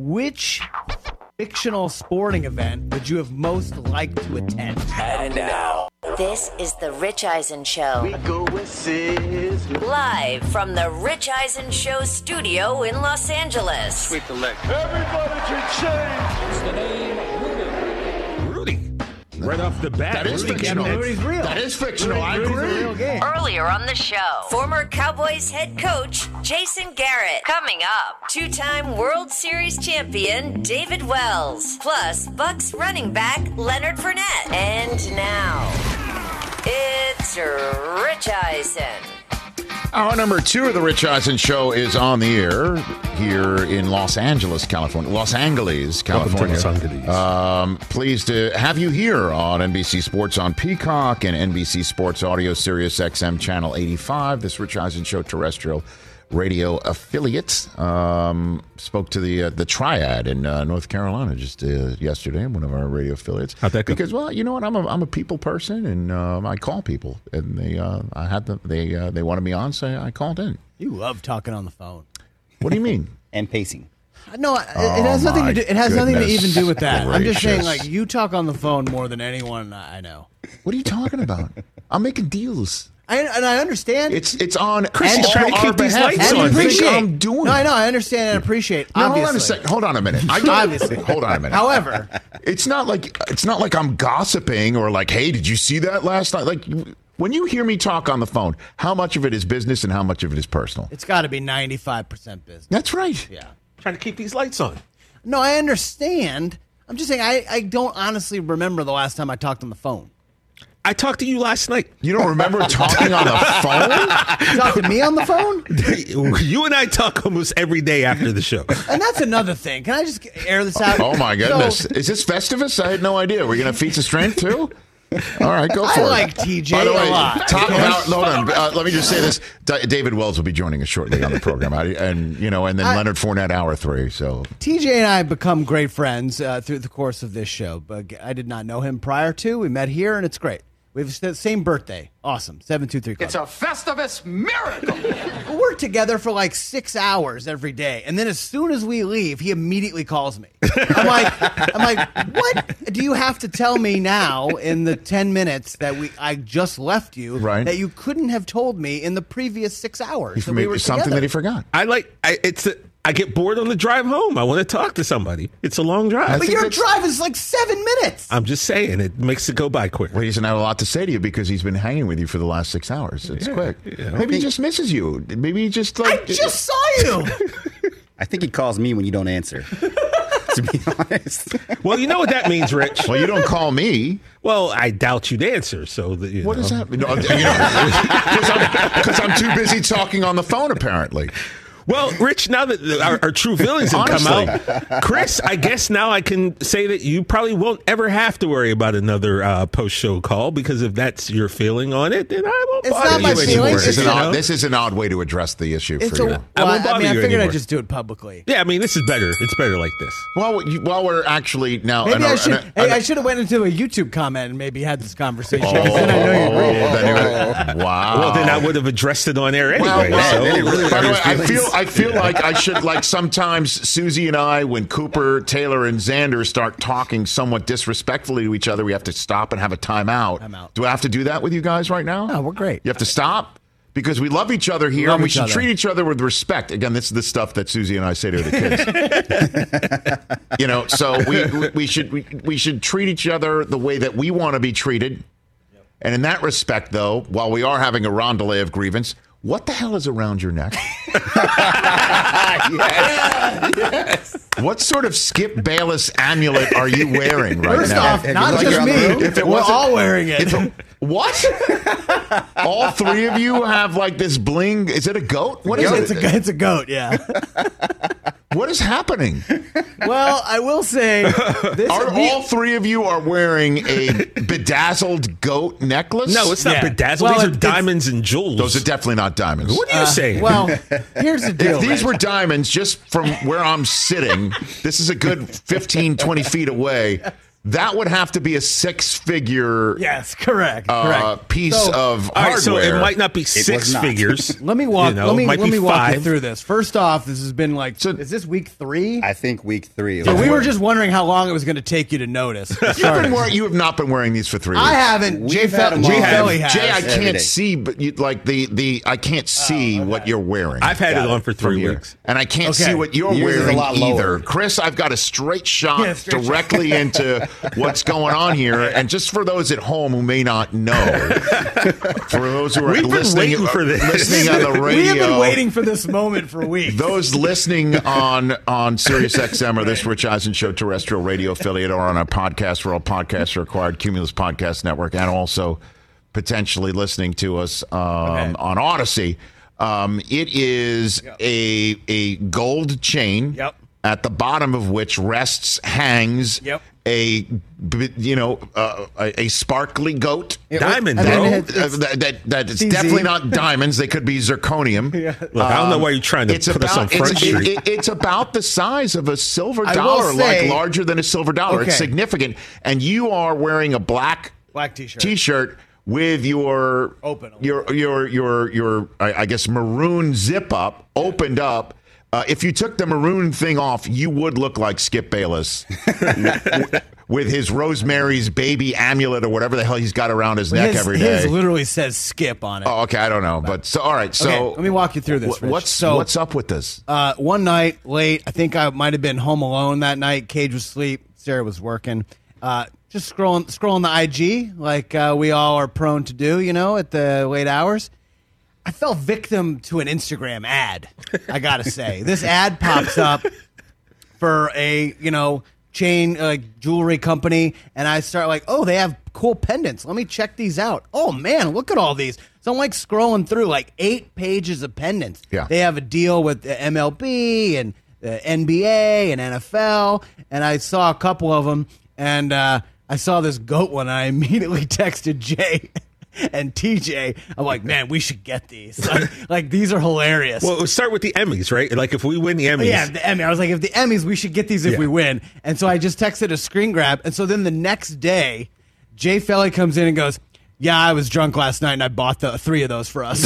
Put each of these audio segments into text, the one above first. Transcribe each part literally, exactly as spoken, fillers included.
which fictional sporting event would you have most liked to attend? And now, this is the Rich Eisen Show. we go with Sizzler. Live from the Rich Eisen Show studio in Los Angeles. Sweep the leg. Everybody can change. Rudy. Right off the bat. That is Rudy fictional. Gemmett. Rudy's real. That is fictional. I Rudy's a agree. real game. Earlier on the show, former Cowboys head coach Jason Garrett. Coming up, two-time World Series champion David Wells. Plus, Bucks running back Leonard Fournette. And now, it's Rich Eisen. Hour number two of the Rich Eisen Show is on the air here in Los Angeles, California. Los Angeles, California. Los Angeles. Um, pleased to have you here on N B C Sports on Peacock and N B C Sports Audio, Sirius X M Channel eighty-five. This Rich Eisen Show terrestrial radio affiliate. Um, spoke to the uh, the Triad in uh, North Carolina just uh, yesterday, one of our radio affiliates. How'd that go? Because, well, you know what, I'm a I'm a people person, and um, I call people, and they uh, I had them they uh, they wanted me on, so I called in. You love talking on the phone. What do you mean? And pacing. No, it, Oh, it has nothing my to do. It has nothing to goodness even do with that. I'm just saying, gracious. like, you talk on the phone more than anyone I know. What are you talking about? I'm making deals. I, and I understand. It's it's on Chris is all trying to our keep these behalf. lights and What on. do you appreciate. think I'm doing? No, I know. I understand and appreciate. Now, hold on a obviously. second. Hold on a minute. I don't, Obviously. Hold on a minute. However, It's not like it's not like I'm gossiping or like, hey, did you see that last night? Like, when you hear me talk on the phone, how much of it is business and how much of it is personal? it's got to be ninety-five percent business. That's right. Yeah. Trying to keep these lights on. No, I understand. I'm just saying, I, I don't honestly remember the last time I talked on the phone. I talked to you last night. You don't remember talking on the phone? You talked to me on the phone? You and I talk almost every day after the show. And that's another thing. Can I just air this out? Oh my goodness! So, Is this Festivus? I had no idea. We're gonna feats of strength too. All right, go I for it. like T J By the a way, lot. Talk about. Hold on. Uh, let me just say this: D- David Wells will be joining us shortly on the program, I, and you know, and then I- Leonard Fournette, hour three. So T J and I become great friends uh, through the course of this show. But I did not know him prior to. We met here, and it's great. We have the same birthday. Awesome. seven two three It's a Festivus miracle. We work together for like six hours every day, and then as soon as we leave, he immediately calls me. I'm like, I'm like, what do you have to tell me now in the ten minutes that we I just left you Right. that you couldn't have told me in the previous six hours? That we were something together? that he forgot. I like. I, it's. A, I get bored on the drive home. I want to talk to somebody. It's a long drive. I But think your that's- drive is like seven minutes. I'm just saying it makes it go by quick. Well, he doesn't have a lot to say to you because he's been hanging with you for the last six hours. It's Yeah, quick. yeah. Maybe he just misses you. Maybe he just like. I just saw you. I think he calls me when you don't answer. To be honest. Well, you know what that means, Rich. Well, you don't call me. Well, I doubt you'd answer. So that, you What know. does that mean? No, you know, because I'm, I'm too busy talking on the phone, apparently. Well, Rich, now that the, our, our true feelings have come out, Chris, I guess now I can say that you probably won't ever have to worry about another uh, post-show call, because if that's your feeling on it, then I won't It's bother not you my anymore. feeling, This is, it's- an you odd, know? this is an odd way to address the issue It's for a, you. well, I won't I bother mean, I you figured anymore. I'd just do it publicly. Yeah, I mean, this is better. It's better like this. Well, you, while we're actually now, Maybe and- I should. and- hey, and- I should have went into a YouTube comment and maybe had this conversation. Oh, 'cause then I know you agree. then you would- wow. Well, then I would have addressed it on air Well, anyway. well, so. then it really by the way, hurt I his feel feelings. I feel like I should, like, sometimes Susie and I, when Cooper, Taylor, and Xander start talking somewhat disrespectfully to each other, we have to stop and have a timeout. Timeout. Do I have to do that with you guys right now? No, we're great. You have to stop? Because we love each other here, Love and we each should other. treat each other with respect. Again, this is the stuff that Susie and I say to the kids. You know, so we we- we should we, we should treat each other the way that we want to be treated. And in that respect, though, while we are having a rondelay of grievance, what the hell is around your neck? yes. yes. What sort of Skip Bayless amulet are you wearing right First now? off, you not looked just around me. the room? If it We're wasn't- all wearing it. If it- what? All three of you have like this bling. Is it a goat? What is it's, it? a, it's a goat, yeah. What is happening? Well, I will say, this, Are we- all three of you are wearing a bedazzled goat necklace? No, it's not Yeah. bedazzled. Well, These are it's- diamonds and jewels. Those are definitely not diamonds. What are you saying? well, here's the deal. If these Rich. were diamonds, just from where I'm sitting, this is a good fifteen, twenty feet away. that would have to be a six-figure Yes, correct. uh, correct. piece So- of All right, hardware. so it might not be six not. figures. Let me walk. You know, let me might let be me walk you five. through this. First off, this has been like. So- is this week three? I think week three. So we were just wondering how long it was going to take you to notice. You've been wearing, you have not been wearing these for three weeks. I haven't. We've Jay, had Fel- them Jay on. Felly has. Jay, I every can't day. see, but you, like the the I can't see what you're wearing. I've had Got it on it. for From three here. weeks. and I can't Okay. see what you're Yours is a wearing lot either. lower. Chris, I've got a straight shot Yeah, straight directly into what's going on here. And just for those at home who may not know, for those who are We've been listening, waiting for this. listening on the radio, We have been waiting for this moment for weeks. those listening on on Sirius X M or this Rich Eisen Show terrestrial radio affiliate or on our podcast where all podcasts are acquired, Cumulus Podcast Network, and also potentially listening to us um, Okay. on Odyssey. Um, it is a a gold chain Yep. at the bottom of which rests, hangs Yep. a b- you know uh, a, a sparkly goat. Diamond, And then bro. it- Uh, it's- that, that, that it's C Z. definitely not diamonds. They could be zirconium. Look, I don't know why you're trying to It's put us on about Front it's, Street. it- it- it's about the size of a silver I will dollar, say- like larger than a silver dollar. It's Okay. significant, and you are wearing a black Black t-shirt. T-shirt with your Open. your your your your I, I guess maroon zip up opened up. Uh, if you took the maroon thing off, you would look like Skip Bayless with his Rosemary's Baby amulet or whatever the hell he's got around his neck his, every day. his literally says skip on it. Oh, okay, I don't know, but so all right. So Okay, let me walk you through this, wh- Rich. What's So- what's up with this? Uh, one night late, I think I might have been home alone that night. Cage was asleep. Sarah was working. Uh, just scrolling, scrolling the I G like uh, we all are prone to do, you know, at the late hours. I fell victim to an Instagram ad. I gotta say, this ad pops up for a you know chain like jewelry company, and I start like, oh, they have cool pendants. Let me check these out. Oh man, look at all these. So I'm like scrolling through like eight pages of pendants. Yeah. They have a deal with the M L B and the N B A and N F L, and I saw a couple of them, and uh, I saw this goat one, and I immediately texted Jay and T J. I'm like, man, we should get these. Like, like these are hilarious. Well, we'll start with the Emmys, right? Like if we win the Emmys, Yeah, the Emmy. I was like, if the Emmys, we should get these if Yeah. we win. And so I just texted a screen grab. And so then the next day, Jay Felly comes in and goes, yeah, I was drunk last night and I bought the three of those for us.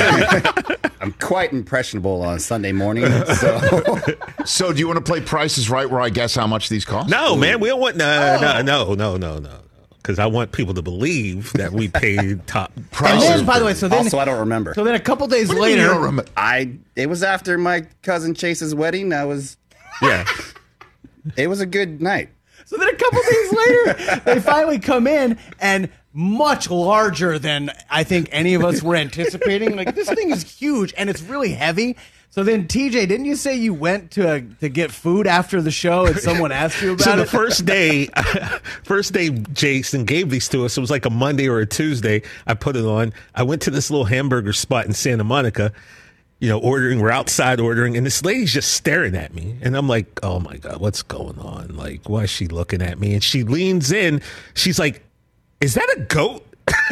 I'm quite impressionable on Sunday morning. So So do you want to play Price is Right, where I guess how much these cost? No, man, we don't want no, no, no, no, no, no. Because I want people to believe that we paid top And Price then, is by the way, so then, also, I don't remember. so then a couple days What do you mean you later, don't remember? I it was after my cousin Chase's wedding. I was Yeah. it was a good night. so then a couple days later, they finally come in and much larger than I think any of us were anticipating. Like, this thing is huge and it's really heavy. So then, T J, didn't you say you went to to get food after the show and someone asked you about So the it? first day, first day Jason gave these to us. It was like a Monday or a Tuesday. I put it on. I went to this little hamburger spot in Santa Monica. You know, ordering. We're outside ordering, and this lady's just staring at me, and I'm like, "Oh my god, what's going on? Like, why is she looking at me?" And she leans in. She's like, "Is that a goat?"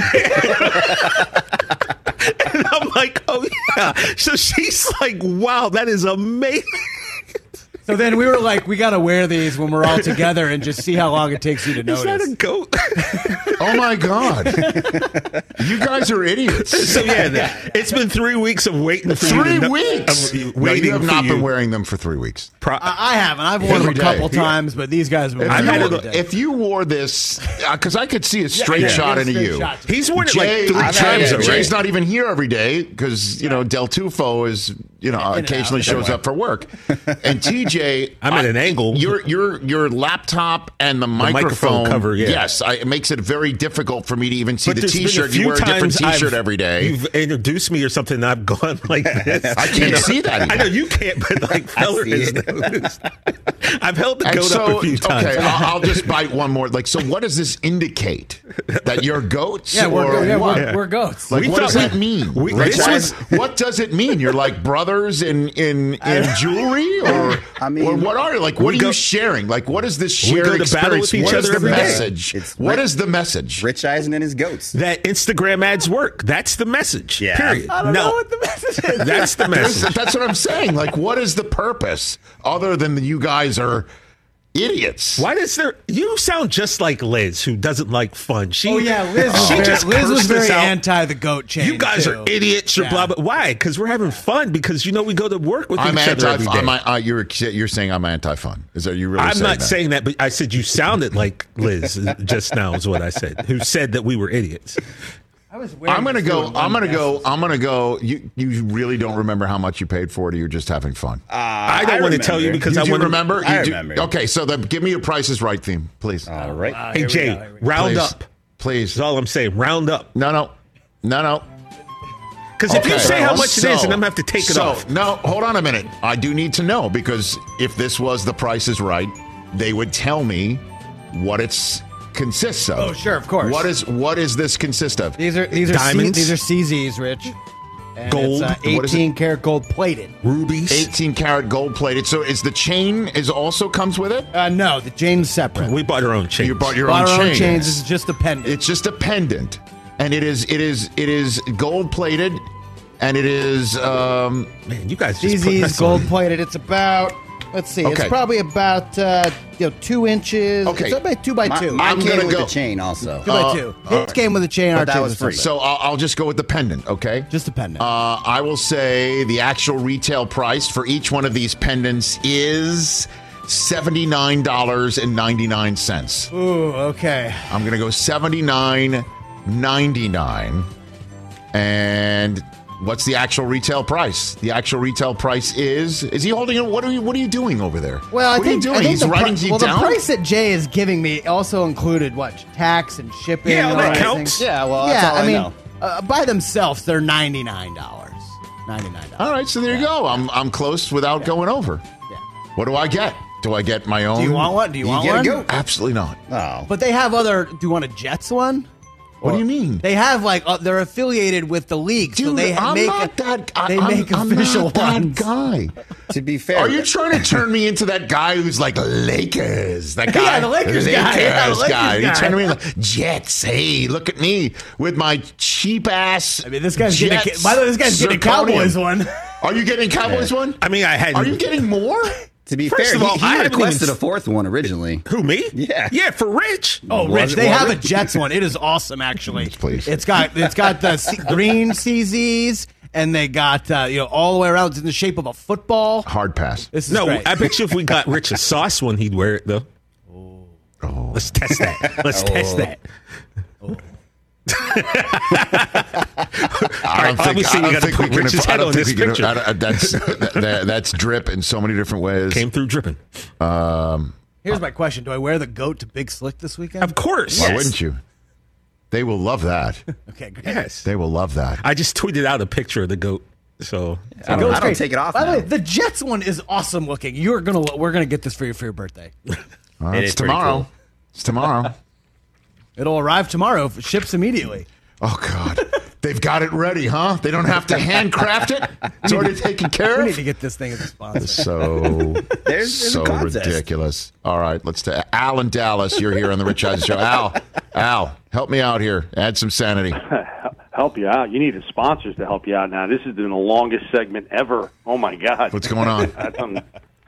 And I'm like, "Oh yeah." So she's like, "Wow, that is amazing." So then we were like, we got to wear these when we're all together and just see how long it takes you to Is that notice. a goat? Oh my God! You guys are idiots. So yeah, it's been three weeks of waiting for you Three to know- weeks. of No, waiting you have for not you. been wearing them for three weeks. Pro- I, I haven't. I've worn them Every a day. couple Yeah. times, but these guys have been If I've you, had wearing it- them every day. if you wore this, because I could see a straight Yeah, shot get a into straight you. shot. He's worn it Jay, like three I've times had- already. Jay's not even here every day because you know Del Tufo is you know and occasionally out. shows up for work, and T J, I'm at an angle. Your your your laptop and the, microphone microphone, cover, yeah. Yes, I, it makes it very difficult for me to even see But the there's been a T-shirt. few You wear a different times T-shirt I've- every day. You've introduced me or something, and I've gone like this. I can't You know? see that I know even. you can't, but like Feller see has it. noticed. I've held the And goat so, up a few times. okay, I'll, I'll just bite one more. Like, so what does this indicate? That you're goats? yeah, we're, or go- yeah, what? we're, we're goats. Like, We what does thought that we- mean? we- Like, this what, was- what does it mean? You're like brothers in in in jewelry, or I mean- or what are you like? What We are go- you sharing? Like, what is this We shared go to battle experience? with each What is other the every day. message? It's What Rick- is the message? Rich Eisen and his goats. That Instagram ads work. That's the message. Yeah. Period. I don't no, know what the message is. that's the That's, message. that's what I'm saying. Like, what is the purpose other than that you guys are idiots. Why does there? You sound just like Liz, who doesn't like fun. She, Oh yeah, Liz was she very, just Liz was cursed us very out. anti the goat chain. You guys too. are idiots. You're Yeah. blah blah. Why? Because we're having fun. Because you know we go to work with I'm each anti. other every day. I'm, uh, you're you're saying I'm anti-fun. Is that you really? I'm saying not that? saying that, but I said you sounded like Liz just now. Is what I said. Who said that we were idiots? I was wearing I'm gonna this go. doing I'm one gonna go. guess. I'm gonna go. You you really don't remember how much you paid for it, or you're just having fun? Uh, I don't want to tell you because you I do want to remember. I You do- remember. Okay, so the, give me your Price is Right theme, please. All right. Uh, Hey here we Jay, go, here we go. round Please. up. Please. That's all I'm saying. Round up. No, no, no, no. Because if you Okay. say how much it is, So- and I'm gonna have to take it so, off. No, hold on a minute. I do need to know because if this was the Price is Right, they would tell me what it's consists of. Oh, sure, of course. What is what is this consist of? These are these are Diamonds? C, these are C Zs, Rich. And Gold? It's, uh, What is it? eighteen karat gold plated. Rubies. eighteen karat gold plated. So is the chain is also comes with it? Uh, no, the chain's separate. We bought our own chains. You bought your Bought own our chain. own chains. This is just a pendant. It's just a pendant, and it is it is it is gold plated, and it is um, Man, you guys C just put Zs us gold on. plated. It's about let's see. Okay. It's probably about uh, you know two inches. Okay. It's about two by My- two. Mine I'm came gonna with go- the chain also. two uh, by two. all His came with a chain. But Our that chain was with free. something. so I'll, I'll just go with the pendant. Okay. Just a pendant. Uh, I will say the actual retail price for each one of these pendants is seventy-nine dollars and ninety-nine cents. Ooh, okay. I'm going to go seventy-nine ninety-nine. And what's the actual retail price? The actual retail price is is he holding it? What are you what are you doing over there? Well, I what think, are you I doing? think He's the writing pri- you well, down. the price that Jay is giving me also included what tax and shipping. Yeah, and that all these counts. things. Yeah, well, that's yeah. all I I mean, know. uh, by themselves, they're ninety nine dollars. Ninety nine dollars. All right, so there you go. I'm I'm close without going over. Yeah. What do I get? Do I get my own? Do you want one? Do you, You want get a one? goat. Absolutely not. Oh. But they have other. Do you want a Jets one? What do you mean? They have like uh, they're affiliated with the league, so Dude, they ha- I'm make not that. I, they I'm, make I'm official not that ones. guy. To be fair, Are you trying to turn me into that guy who's like Lakers? That guy, Yeah, the Lakers guy. Yeah, the Lakers guy. You guy. turn me like Jets. Hey, look at me with my cheap ass. I mean, this guy's getting. A, Jets by the way, this guy's getting a zirconium. Cowboys one. Are you getting Cowboys one? I mean, I had. Are you getting more? to be First fair, of all, he, he I haven't requested even- a fourth one originally. Who, me? Yeah. Yeah, for Rich. Oh, Was Rich, it- they was have it? a Jets one. It is awesome, actually. Please. It's got it's got the C- green C Zs, and they got uh, you know all the way around. It's in the shape of a football. Hard pass. This is No, great. I bet you if we got Rich a sauce one, he'd wear it, though. Oh. Let's test that. Let's test that. I don't think, obviously I don't we gotta think put we can. Rich's I head don't on think this we can. picture. I don't- that's that, that- that's drip in so many different ways. Came through dripping. Um, Here's my question: do I wear the goat to Big Slick this weekend? Of course. why wouldn't you? They will love that. Okay, great. Yes. They will love that. I just tweeted out a picture of the goat. So I don't, Goat's I don't great. take it off By the now. way, the Jets one is awesome looking. You're gonna lo- we're gonna get this for you for your birthday. Uh, It it's is pretty tomorrow. cool. It's tomorrow. It'll arrive tomorrow. If it ships immediately. Oh God, they've got it ready, huh? They don't have to handcraft it. It's already taken care We need of. to get this thing as a sponsor. So, There's, there's so a contest. ridiculous. All right, let's ta- Al in Dallas. You're here on the Rich Eisen Show. Al, Al, help me out here. Add some sanity. Help you out. You need sponsors to help you out now. This has been the longest segment ever. Oh, my God. What's going on? That's un-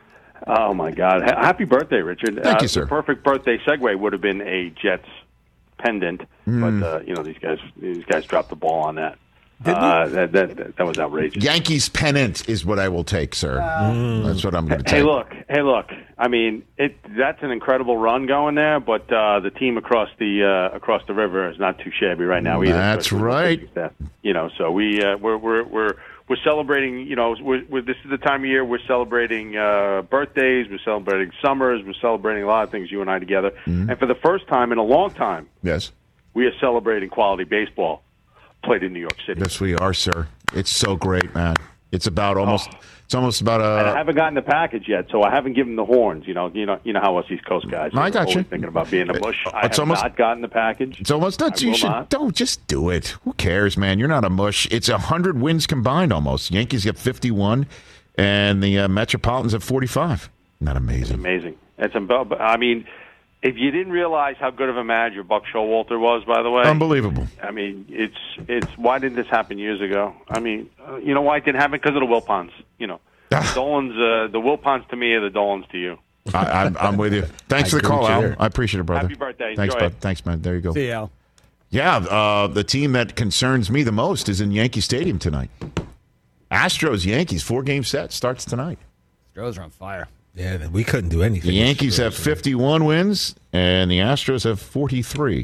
oh, my God. Ha- Happy birthday, Richard. Thank uh, you, sir. The perfect birthday segue would have been a Jets pendant, Mm. but, uh, you know, these guys these guys dropped the ball on that. Uh, that, that, that. That was outrageous. Yankees pennant is what I will take, sir. That's what I'm going to take. Hey, look. Hey, look. I mean, it. That's an incredible run going there, but uh, the team across the uh, across the river is not too shabby right now either. That's Especially with right. the- You know, so we uh, we're we're we're we're celebrating. You know, we're, we're, this is the time of year we're celebrating uh, birthdays, we're celebrating summers, we're celebrating a lot of things. You and I together, Mm-hmm. and for the first time in a long time, Yes. we are celebrating quality baseball played in New York City. Yes, we are, sir. It's so great, man. It's about almost. It's almost about And I a. haven't gotten the package yet, so I haven't given the horns. You know, you know, you know how us East Coast guys. I are got always you. Thinking about being a bush. I It's have almost- not gotten the package. It's almost nuts. I You will should not. don't just do it. Who cares, man? You're not a mush. It's a hundred wins combined almost. Yankees get fifty-one, and the uh, Metropolitans have forty-five. Not amazing. Amazing. It's unbe- I mean, if you didn't realize how good of a manager Buck Showalter was, by the way, Unbelievable. I mean, it's it's why didn't this happen years ago? I mean, uh, you know why it didn't happen? Because of the Wilpons. You know, Ah. Dolan's uh, the Wilpons to me are the Dolans to you. I, I'm, I'm with you. Thanks I for the agree call, with you Al. there. I appreciate it, brother. Happy birthday. Thanks, Enjoy bud. it. Thanks, man. There you go. See ya. Yeah, uh, the team that concerns me the most is in Yankee Stadium tonight. Astros, Yankees, four-game set starts tonight. Astros are on fire. Yeah, then we couldn't do anything. The Yankees have fifty-one wins, and the Astros have forty-three.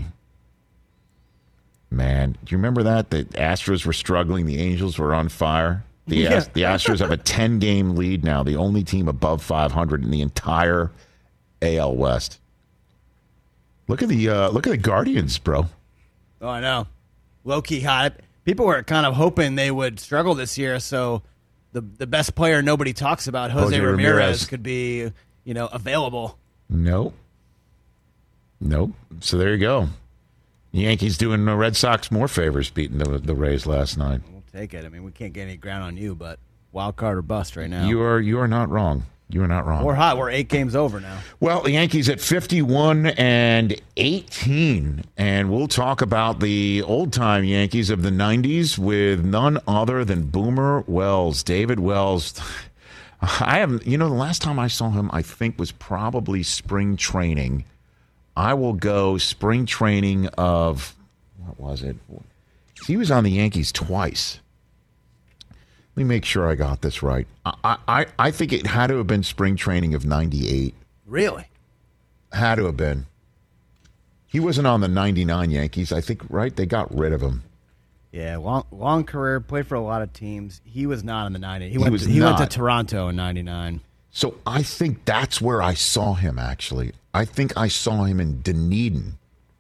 Man, do you remember that? The Astros were struggling. The Angels were on fire. The, Yeah. Ast- the Astros have a ten-game lead now, the only team above five hundred in the entire A L West. Look at the uh, look at the Guardians, bro. Oh, I know. Low-key hot. People were kind of hoping they would struggle this year, so the the best player nobody talks about, Jose, Jose Ramirez, Ramirez. could be, you know, available. Nope. Nope. So there you go. The Yankees doing the Red Sox more favors, beating the, the Rays last night. We'll take it. I mean, we can't get any ground on you, but wild card or bust right now. You are you are not wrong. You are not wrong. We're hot. We're eight games over now. Well, the Yankees at fifty-one and eighteen, and we'll talk about the old-time Yankees of the nineties with none other than Boomer Wells, David Wells. I have, you know, the last time I saw him, I think, was probably spring training. I will go spring training of, what was it? He was on the Yankees twice. Let me make sure I got this right. I, I, I think it had to have been spring training of ninety-eight. Really? Had to have been. He wasn't on the ninety-nine Yankees, I think, right? They got rid of him. Yeah, long long career, played for a lot of teams. He was not in the nineties. He, He went, was to, he went to not. Toronto in ninety-nine. So I think that's where I saw him, actually. I think I saw him in Dunedin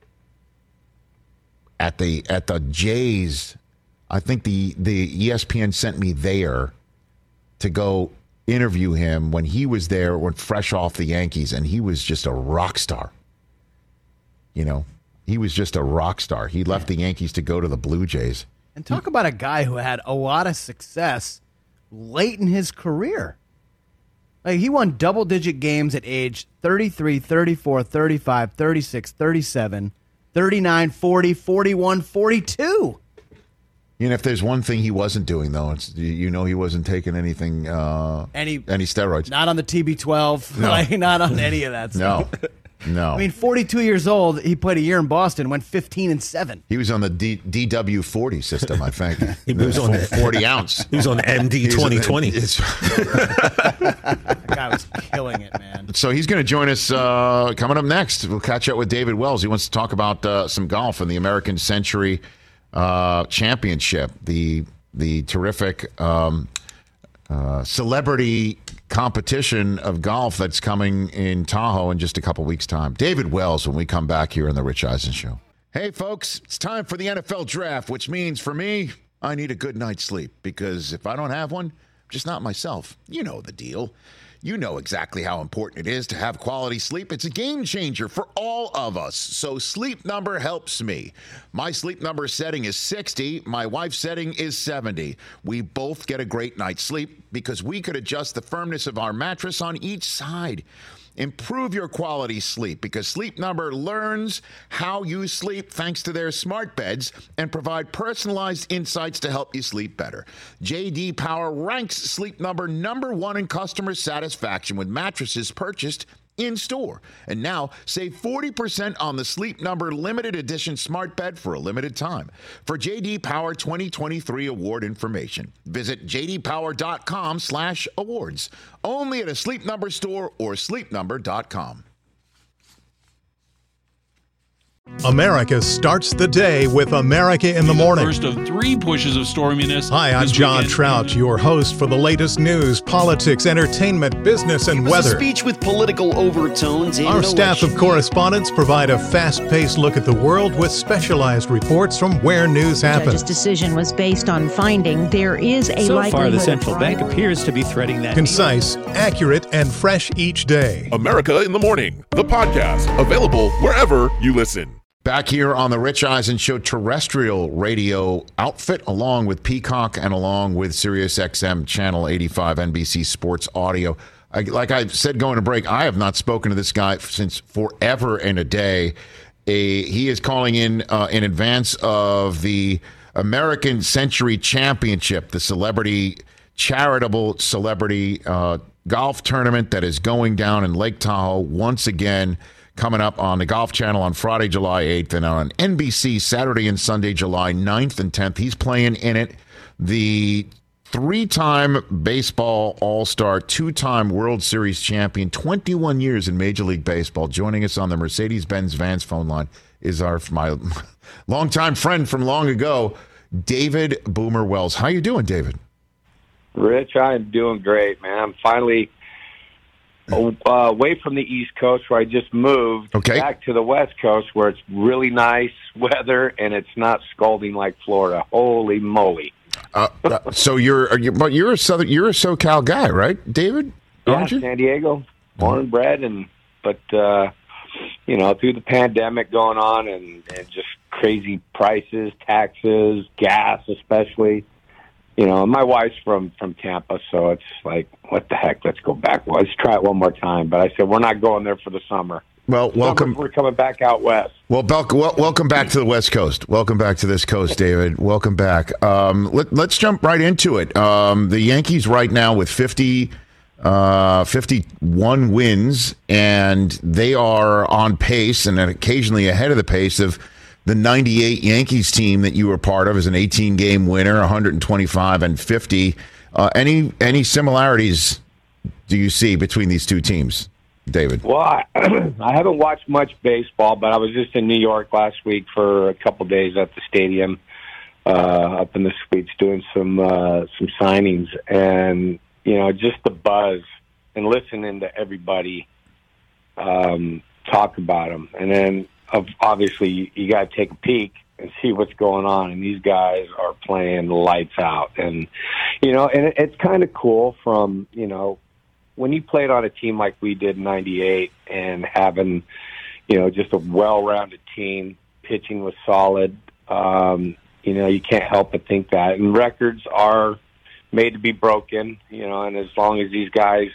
at the at the Jays. I think the, the E S P N sent me there to go interview him when he was there, when fresh off the Yankees, and he was just a rock star. You know, he was just a rock star. He left the Yankees to go to the Blue Jays. And talk about a guy who had a lot of success late in his career. Like, he won double-digit games at age thirty-three, thirty-four, thirty-five, thirty-six, thirty-seven, thirty-nine, forty, forty-one, forty-two. You know, if there's one thing he wasn't doing, though, it's you know he wasn't taking anything, uh, Any, any steroids. Not on the T B twelve. No. Like, not on any of that stuff. No, no. I mean, forty-two years old, he played a year in Boston, went fifteen and seven. He was on the D- D W system, I think. He was on the forty ounce. He was on M D twenty twenty. That guy was killing it, man. So he's going to join us uh, coming up next. We'll catch up with David Wells. He wants to talk about uh, some golf in the American Century uh, Championship, the the terrific um, uh, celebrity competition of golf that's coming in Tahoe in just a couple weeks' time. David Wells when we come back here on the Rich Eisen Show. Hey, folks, it's time for the N F L Draft, which means for me, I need a good night's sleep because if I don't have one, I'm just not myself. You know the deal. You know exactly how important it is to have quality sleep. It's a game changer for all of us. So Sleep Number helps me. My Sleep Number setting is sixty. My wife's setting is seventy. We both get a great night's sleep because we could adjust the firmness of our mattress on each side. Improve your quality sleep because Sleep Number learns how you sleep thanks to their smart beds and provide personalized insights to help you sleep better. J D Power ranks Sleep Number number one in customer satisfaction with mattresses purchased in store. And now save forty percent on the Sleep Number limited edition smart bed for a limited time. For J D Power twenty twenty-three award information, visit j d power dot com slash awards. Only at a Sleep Number store or sleep number dot com. America starts the day with America in the Morning. First of three pushes of storminess. Hi, I'm this John weekend. Trout, your host for the latest news, politics, entertainment, business, and It was a weather. speech with political overtones. And Our an staff election. of correspondents provide a fast-paced look at the world with specialized reports from where news The judge's happens. decision was based on finding there is a So likelihood far, the of central bank fraud. appears to be threading that. Concise, accurate, and fresh each day. America in the Morning, the podcast, available wherever you listen. Back here on the Rich Eisen Show terrestrial radio outfit, along with Peacock and along with Sirius X M Channel eighty-five N B C Sports Audio. I, like I said going to break, I have not spoken to this guy since forever and a day. A, he is calling in uh, in advance of the American Century Championship, the celebrity, charitable celebrity uh, golf tournament that is going down in Lake Tahoe once again, coming up on the Golf Channel on Friday, July eighth, and on N B C Saturday and Sunday, July ninth and tenth. He's playing in it. The three-time baseball all-star, two-time World Series champion, twenty-one years in Major League Baseball. Joining us on the Mercedes-Benz Vans phone line is our my longtime friend from long ago, David Boomer Wells. How you doing, David? Rich, I'm doing great, man. I'm finally uh, away from the East Coast where I just moved okay. back to the West Coast where it's really nice weather and it's not scalding like Florida. Holy moly. Uh, uh, so you're, are you, but you're a Southern, you're a SoCal guy, right, David? Yeah, San Diego, born and bred, and but uh, you know, through the pandemic going on and, and just crazy prices, taxes, gas, especially. You know, my wife's from from Tampa, so it's like, what the heck? Let's go back. Well, let's try it one more time. But I said we're not going there for the summer. Well, welcome. Summer, we're coming back out west. Well, Bel- well, welcome back to the West Coast. Welcome back to this coast, David. Welcome back. Um, let, let's jump right into it. Um, the Yankees right now with fifty, uh, fifty-one wins, and they are on pace and occasionally ahead of the pace of the ninety-eight Yankees team that you were part of as an eighteen-game winner, one hundred twenty-five and fifty. Uh, any any similarities do you see between these two teams, David? Well, I, I haven't watched much baseball, but I was just in New York last week for a couple days at the stadium, uh, up in the suites, doing some uh, some signings, and you know, just the buzz and listening to everybody um, talk about them, and then obviously you, you got to take a peek and see what's going on, and these guys are playing lights out, and you know, and it, it's kind of cool from, you know, when you played on a team like we did in ninety-eight and having, you know, just a well-rounded team, pitching was solid, um, you know, you can't help but think that. And records are made to be broken, you know, and as long as these guys,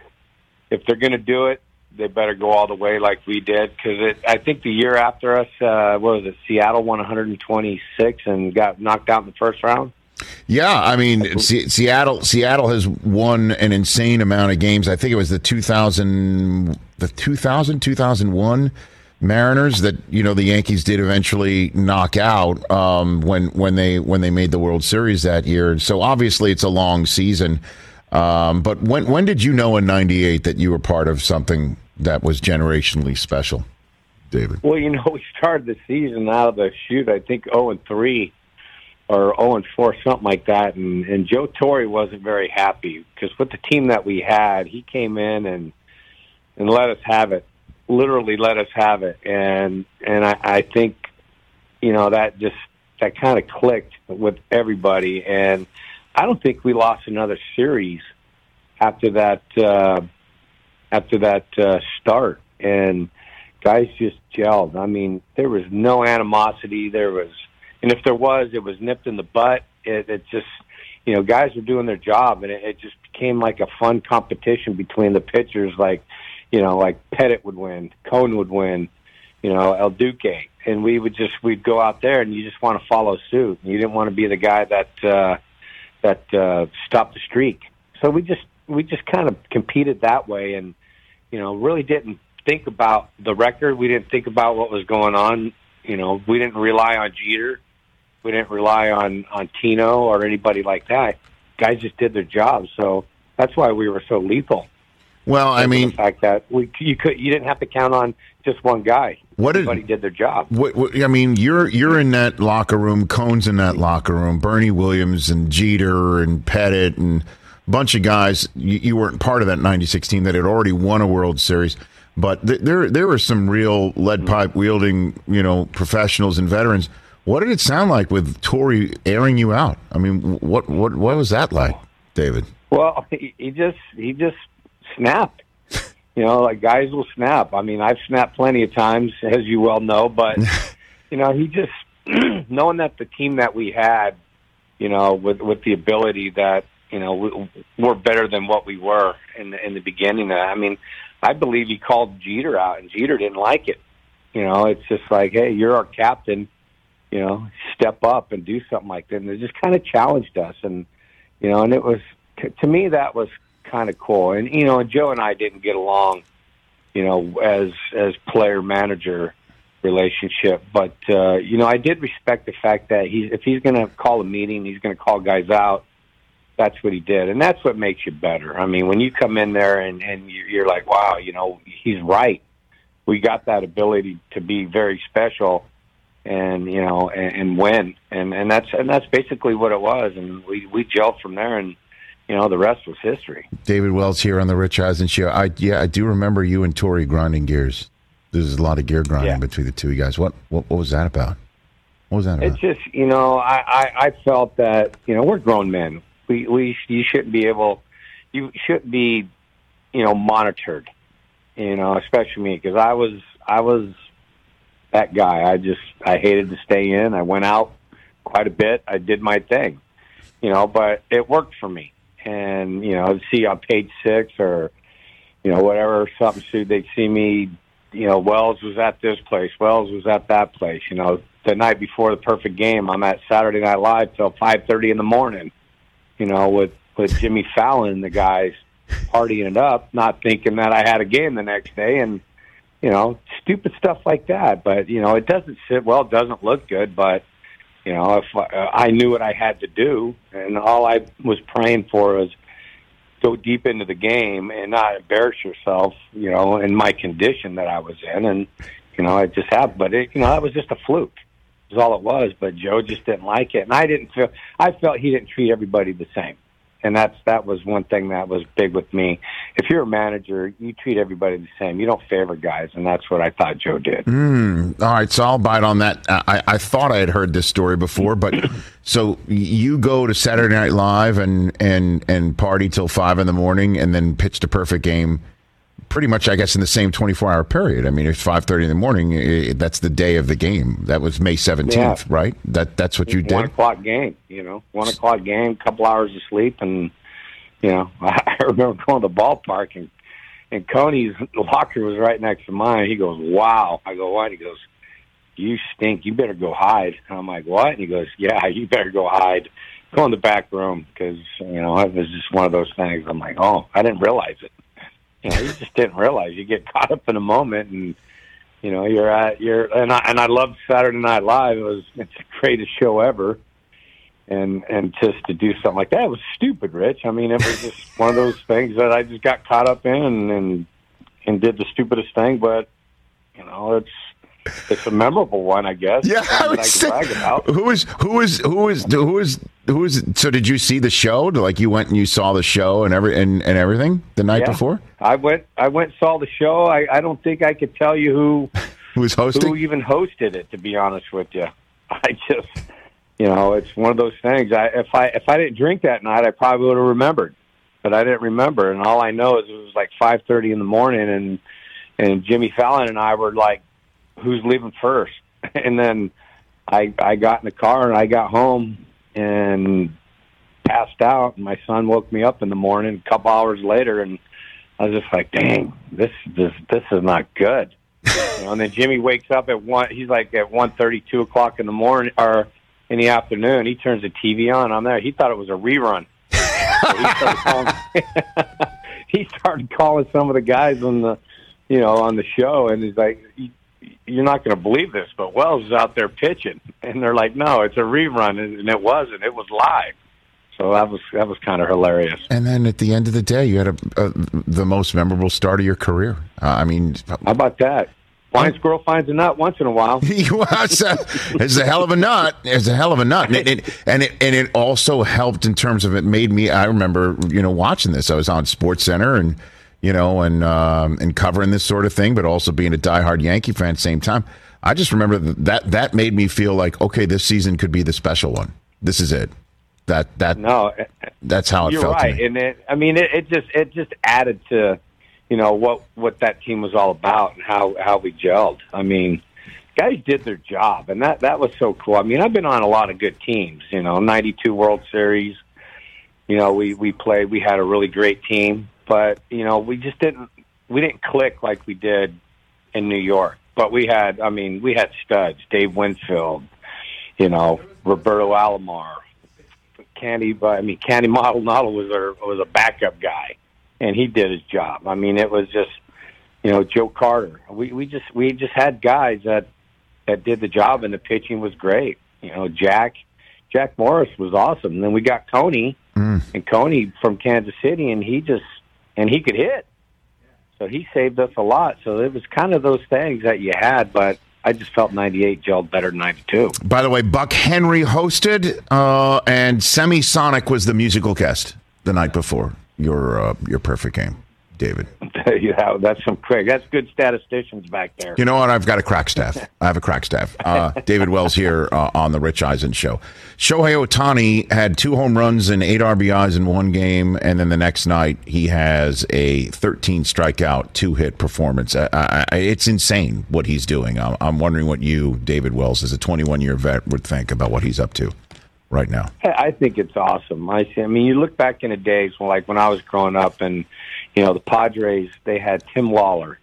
if they're going to do it, they better go all the way like we did. Because I think the year after us, uh, what was it, Seattle won one hundred twenty-six and got knocked out in the first round? Yeah, I mean, C- Seattle Seattle has won an insane amount of games. I think it was the two thousand, the two thousand, two thousand one Mariners that, you know, the Yankees did eventually knock out um, when when they when they made the World Series that year. So obviously it's a long season. Um, but when when did you know in ninety-eight that you were part of something that was generationally special, David? Well, you know, we started the season out of the chute, I think oh and three. Or oh and four, something like that, and, and Joe Torre wasn't very happy because with the team that we had, he came in and and let us have it, literally let us have it, and and I, I think, you know, that just that kind of clicked with everybody, and I don't think we lost another series after that uh, after that uh, start, and guys just gelled. I mean, there was no animosity, there was. And if there was, it was nipped in the butt. It, it just, you know, guys were doing their job, and it, it just became like a fun competition between the pitchers. Like, you know, like Pettit would win, Cohn would win, you know, El Duque, and we would just we'd go out there, and you just want to follow suit. You didn't want to be the guy that uh, that uh, stopped the streak. So we just we just kind of competed that way, and you know, really didn't think about the record. We didn't think about what was going on. You know, we didn't rely on Jeter. We didn't rely on, on Tino or anybody like that. Guys just did their job, so that's why we were so lethal. Well, I mean, the fact that we you could you didn't have to count on just one guy. What did, Everybody did their job. What, what, I mean, you're you're in that locker room. Cohn's in that locker room. Bernie Williams and Jeter and Pettit and a bunch of guys. You, you weren't part of that ninety-six team that had already won a World Series, but th- there there were some real lead pipe wielding, you know, professionals and veterans. What did it sound like with Torre airing you out? I mean, what what what was that like, David? Well, he, he just he just snapped. You know, like guys will snap. I mean, I've snapped plenty of times, as you well know. But you know, he just knowing that the team that we had, you know, with with the ability that you know we, we're better than what we were in the, in the beginning. I mean, I believe he called Jeter out, and Jeter didn't like it. You know, it's just like, hey, you're our captain. You know, step up and do something like that. And it just kind of challenged us. And, you know, and it was, to me, that was kind of cool. And, you know, Joe and I didn't get along, you know, as as player-manager relationship. But, uh, you know, I did respect the fact that he, if he's going to call a meeting, he's going to call guys out. That's what he did. And that's what makes you better. I mean, when you come in there and, and you're like, wow, you know, he's right. We got that ability to be very special and, you know, and, and win. And, and that's and that's basically what it was. And we, we gelled from there, and, you know, the rest was history. David Wells here on the Rich Eisen Show. I, yeah, I do remember you and Torrey grinding gears. There's a lot of gear grinding yeah. between the two of you guys. What, what what was that about? What was that about? It's just, you know, I, I, I felt that, you know, we're grown men. We we you shouldn't be able, you shouldn't be, you know, monitored. You know, especially me, because I was I was that guy. I just I hated to stay in. I went out quite a bit. I did my thing, you know, but it worked for me. And you know, see on page six or you know whatever something, so they'd see me. You know, Wells was at this place. Wells was at that place. You know, the night before the perfect game, I'm at Saturday Night Live till five thirty in the morning. You know, with with Jimmy Fallon and the guys partying it up, not thinking that I had a game the next day, and you know, stupid stuff like that. But you know, it doesn't sit well, it doesn't look good. But you know, if uh, I knew what I had to do, and all I was praying for was go deep into the game and not embarrass yourself. You know, in my condition that I was in, and you know, it just happened. But it, you know, that was just a fluke. Is all it was. But Joe just didn't like it, and I didn't feel. I felt he didn't treat everybody the same. And that's that was one thing that was big with me. If you're a manager, you treat everybody the same. You don't favor guys, and that's what I thought Joe did. Mm, all right, so I'll bite on that. I, I thought I had heard this story before, but so you go to Saturday Night Live and, and, and party till five in the morning and then pitch the perfect game pretty much, I guess, in the same twenty-four hour period. I mean, it's five thirty in the morning. It, that's the day of the game. That was May seventeenth, yeah. right? That That's what you did? One o'clock game, you know. One o'clock game, couple hours of sleep. And, you know, I remember going to the ballpark, and, and Coney's locker was right next to mine. He goes, wow. I go, what? He goes, you stink. You better go hide. And I'm like, what? And he goes, yeah, you better go hide. Go in the back room because, you know, it was just one of those things. I'm like, oh, I didn't realize it. You know, you just didn't realize. You get caught up in a moment, and you know you're at you're and I and I loved Saturday Night Live. It was it's the greatest show ever, and and just to do something like that, it was stupid, Rich. I mean, it was just one of those things that I just got caught up in and and, and did the stupidest thing. But you know, it's it's a memorable one, I guess. Yeah, I would I say, brag about. who was who was who was who was who was. So did you see the show? Like you went and you saw the show and every and, and everything the night Yeah. before? I went. I went and saw the show. I, I don't think I could tell you who Who was hosting? who even hosted it. To be honest with you, I just, you know, it's one of those things. I if I if I didn't drink that night, I probably would have remembered, but I didn't remember. And all I know is it was like five thirty in the morning, and and Jimmy Fallon and I were like, "Who's leaving first?" And then I I got in the car and I got home and passed out. And my son woke me up in the morning a couple hours later, and I was just like, "Dang, this this this is not good." You know, and then Jimmy wakes up at one. He's like at one thirty, two o'clock in the morning or in the afternoon. He turns the T V on. I'm there. He thought it was a rerun. So he started calling. He started calling some of the guys on the, you know, on the show, and he's like, "You're not going to believe this, but Wells is out there pitching," and they're like, "No, it's a rerun," and it wasn't. It was live. So that was that was kind of hilarious. And then at the end of the day, you had a, a, the most memorable start of your career. Uh, I mean, how about that? Blind squirrel finds a nut once in a while. it's, a, it's a hell of a nut. It's a hell of a nut, and it, it, and it and it also helped in terms of it made me. I remember, you know, watching this. I was on Sports Center and you know, and um, and covering this sort of thing, but also being a diehard Yankee fan at the same time. I just remember that that made me feel like, okay, this season could be the special one. This is it. That that no, that's how it you're felt. Right, to me. and it, I mean, it, it just it just added to, you know, what what that team was all about and how how we gelled. I mean, guys did their job, and that that was so cool. I mean, I've been on a lot of good teams. You know, ninety-two World Series. You know, we we played. We had a really great team, but you know, we just didn't we didn't click like we did in New York. But we had, I mean, we had studs. Dave Winfield. You know, Roberto Alomar. Candy, I mean, Candy Maldonado was our, was a backup guy. and he did his job. I mean, it was just, you know, Joe Carter. We we just we just had guys that that did the job, and the pitching was great. You know, Jack Jack Morris was awesome. And then we got Coney, mm. and Coney from Kansas City, and he just and he could hit. So he saved us a lot. So it was kind of those things that you had, but I just felt ninety-eight gelled better than ninety-two. By the way, Buck Henry hosted, uh, and Semisonic was the musical guest the night before your uh, your perfect game, David. Yeah, that's some quick. That's good statisticians back there. You know what? I've got a crack staff. I have a crack staff. Uh, David Wells here uh, on the Rich Eisen Show. Shohei Ohtani had two home runs and eight R B Is in one game, and then the next night he has a thirteen strikeout, two hit performance. I, I, it's insane what he's doing. I'm, I'm wondering what you, David Wells, as a twenty-one year vet, would think about what he's up to right now. I think it's awesome. I, I mean, you look back in the days when, like when I was growing up, and you know the Padres, they had Tim Lawler.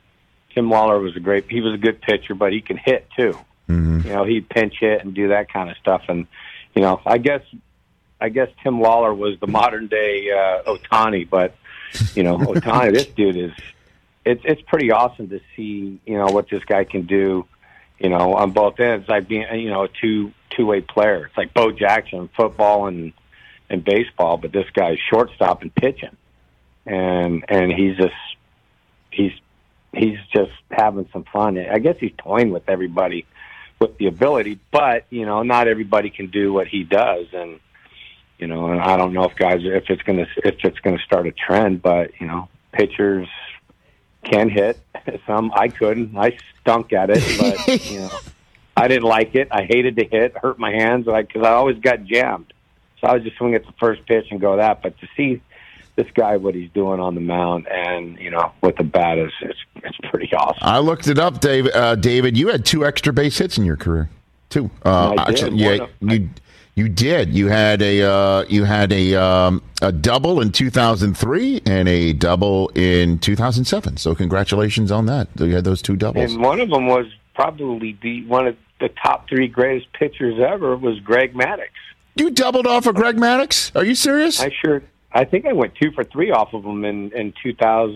Tim Lawler was a great. He was a good pitcher, but he can hit too. Mm-hmm. You know, he'd pinch hit and do that kind of stuff. And you know, I guess, I guess Tim Lawler was the modern day uh, Ohtani. But you know, Ohtani, this dude is. It's it's pretty awesome to see. You know what this guy can do. You know, on both ends, like being you know a two two way player. It's like Bo Jackson, football and and baseball, but this guy's shortstop and pitching. And and he's just he's he's just having some fun. I guess he's toying with everybody with the ability, but you know, not everybody can do what he does. And you know, and I don't know if guys if it's gonna if it's gonna start a trend, but you know, pitchers can hit. Some I couldn't. I stunk at it, but you know, I didn't like it. I hated to hit, hurt my hands, like because I always got jammed. So I would just swing at the first pitch and go that. But to see this guy, what he's doing on the mound, and you know, with the bat is it's, it's pretty awesome. I looked it up, Dave. Uh, David, you had two extra base hits in your career, two. Uh, I did. Actually, yeah, of, you you did. You had a uh, you had a um, a double in two thousand three and a double in two thousand seven. So congratulations on that. You had those two doubles. And one of them was probably the one of the top three greatest pitchers ever was Greg Maddux. You doubled off of Greg Maddux? Are you serious? I sure. I think I went two for three off of him in, in two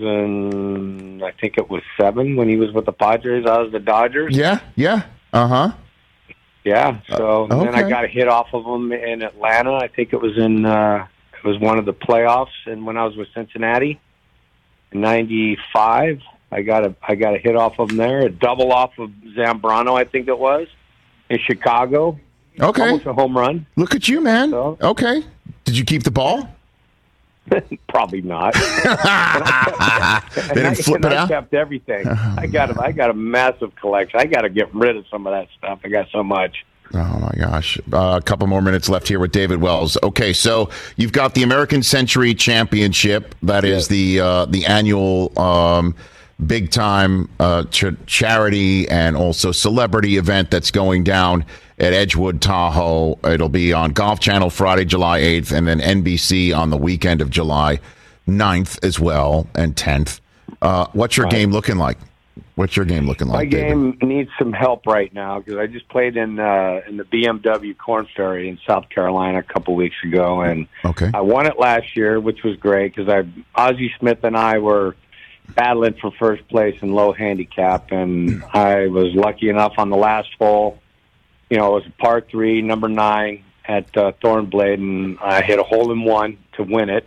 thousand, I think it was seven when he was with the Padres. I was the Dodgers. Yeah, yeah, uh-huh. Yeah, so Uh, and then I okay. got a hit off of him in Atlanta. I think it was in, uh, it was one of the playoffs, and when I was with Cincinnati in ninety-five, I got a, I got a hit off of him there, a double off of Zambrano, I think it was, in Chicago. Okay. Almost a home run. Look at you, man. So- Okay. Did you keep the ball? Probably not. They didn't flip it I out? kept everything. I got a, I got a massive collection. I got to get rid of some of that stuff. I got so much. Oh, my gosh. Uh, a couple more minutes left here with David Wells. Okay, so you've got the American Century Championship. That is the uh, the annual um, big-time uh, ch- charity and also celebrity event that's going down at Edgewood Tahoe. It'll be on Golf Channel Friday, July eighth, and then N B C on the weekend of July ninth as well, and tenth. Uh, what's your Right. game looking like? What's your game looking My like, David? game needs some help right now because I just played in uh, in the B M W Corn Ferry in South Carolina a couple weeks ago, and Okay. I won it last year, which was great because I Ozzie Smith and I were battling for first place in low handicap, and I was lucky enough on the last hole. You know, it was a par three, number nine at uh, Thornblade, and I hit a hole in one to win it.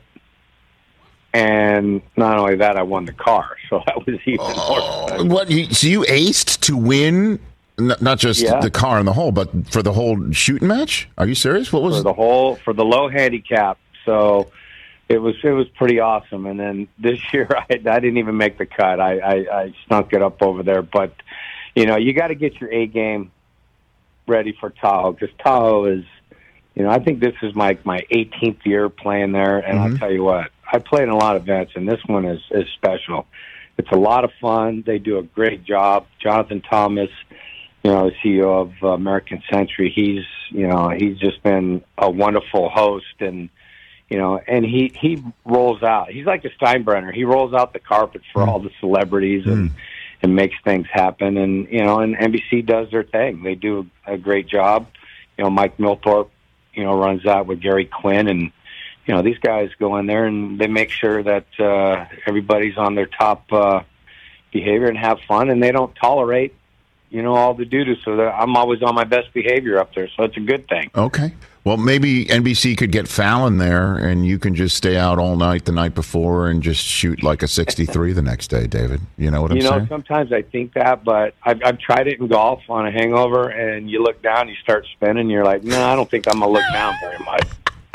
And not only that, I won the car, so that was even more fun. What? You, so you aced to win, n- not just Yeah. the car in the hole, but for the whole shooting match? Are you serious? What was for the whole for the low handicap. So it was it was pretty awesome. And then this year, I, I didn't even make the cut. I, I, I stunk it up over there. But you know, you got to get your A game ready for Tahoe because Tahoe is, you know, I think this is my my eighteenth year playing there, and Mhm. I'll tell you what, I played in a lot of events, and this one is is special. It's a lot of fun. They do a great job. Jonathan Thomas, you know, the C E O of uh, American Century, he's, you know, he's just been a wonderful host, and you know, and he he rolls out. He's like a Steinbrenner. He rolls out the carpet for all the celebrities and and makes things happen. And you know, and N B C does their thing. They do a great job. You know, Mike Milthorpe, you know, runs out with Gary Quinn, and you know, these guys go in there and they make sure that uh, everybody's on their top uh, behavior and have fun, and they don't tolerate, you know, all the doo-doo. So that I'm always on my best behavior up there, so it's a good thing. Okay. Well, maybe N B C could get Fallon there, and you can just stay out all night the night before and just shoot like a sixty-three the next day, David. You know what I'm you know, saying? sometimes I think that, but I've, I've tried it in golf on a hangover, and you look down, you start spinning, you're like, no, I don't think I'm going to look down very much.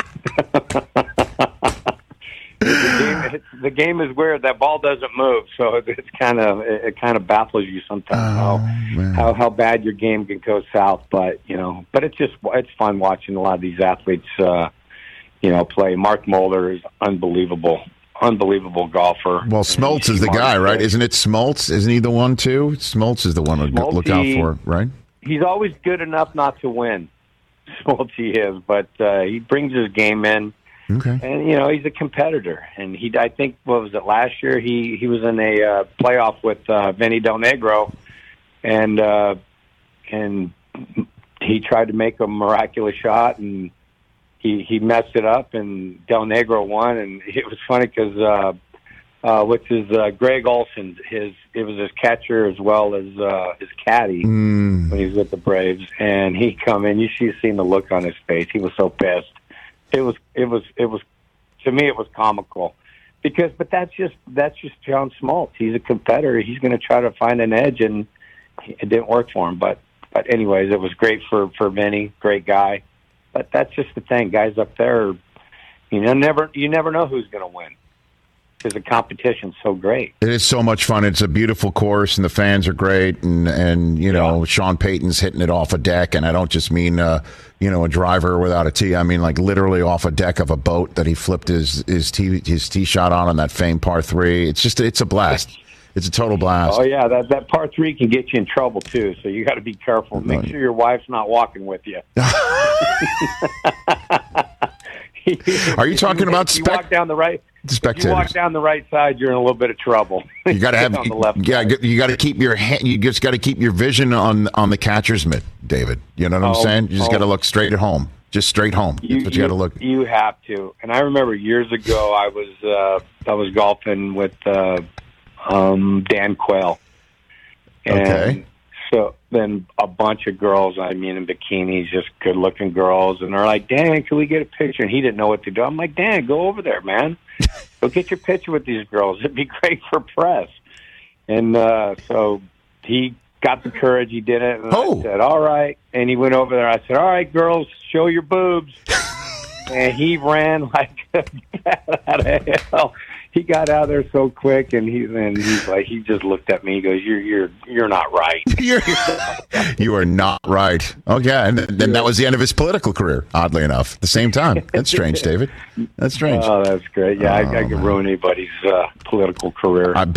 the, game, it's, the game is weird. That ball doesn't move, so it's kind of it, it kind of baffles you sometimes Oh, how, how how bad your game can go south. But you know, but it's just it's fun watching a lot of these athletes, uh, you know, play. Mark Mulder is unbelievable, unbelievable golfer. Well, Smoltz is the guy, right? Isn't it Smoltz? Isn't he the one too? Smoltz is the one to Smoltz, look out for, right? He's always good enough not to win. Smoltz he is, but uh, he brings his game in. Okay. And you know he's a competitor, and he I think what was it last year? He he was in a uh, playoff with uh, Vinny Del Negro, and uh, and he tried to make a miraculous shot, and he he messed it up, and Del Negro won. And it was funny because uh, uh, which is uh, Greg Olson, his it was his catcher as well as uh, his caddy mm. when he was with the Braves, and he come in. You should have seen the look on his face. He was so pissed. It was, it was, it was, to me, it was comical because, but that's just, that's just John Smoltz. He's a competitor. He's going to try to find an edge, and it didn't work for him. But, but anyways, it was great for, for Vinny, great guy. But that's just the thing. Guys up there, you know, never, you never know who's going to win because the competition's so great. It is so much fun. It's a beautiful course, and the fans are great. And, and you know, yeah. Sean Payton's hitting it off a deck, and I don't just mean, uh, you know, a driver without a tee. I mean, like literally off a deck of a boat that he flipped his his tee his tee shot on on that famed par three. It's just, it's a blast. It's a total blast. Oh yeah, that that par three can get you in trouble too. So you got to be careful. Make sure your wife's not walking with you. Are you talking you, about spec- spec- you walk down the right? spectators? If you walk down the right side, you're in a little bit of trouble. You got to have, on the left yeah. side. You got to keep your hand. You just got to keep your vision on on the catcher's mitt, David. You know what I'm oh, saying? You just oh. got to look straight at home, just straight home. You, That's what you, you got to look. You have to. And I remember years ago, I was uh, I was golfing with uh, um, Dan Quayle. And okay. So then a bunch of girls, I mean, in bikinis, just good-looking girls, and they're like, Dan, can we get a picture? And he didn't know what to do. I'm like, Dan, go over there, man. Go get your picture with these girls. It'd be great for press. And uh, so he got the courage. He did it. And oh. I said, all right. And he went over there. I said, all right, girls, show your boobs. And he ran like a bat out of hell. He got out there so quick, and he and he's like, he just looked at me. He goes, "You're you're you're not right. You're, you are not right." Okay, and then that was the end of his political career. Oddly enough, at the same time. That's strange, David. That's strange. Oh, that's great. Yeah, oh, I, I could ruin anybody's uh, political career. I,